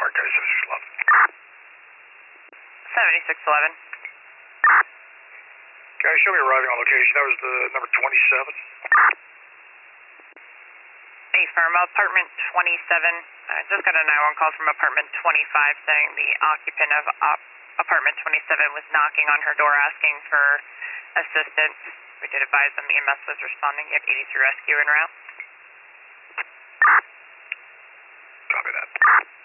Mark County 7611. 7611. Okay, show me arriving on location. That was the number 27. Affirm, apartment 27. Just got a 911 call from apartment 25 saying the occupant of apartment 27 was knocking on her door asking for assistance. We did advise them EMS was responding. You have 83 rescue en route. Copy that.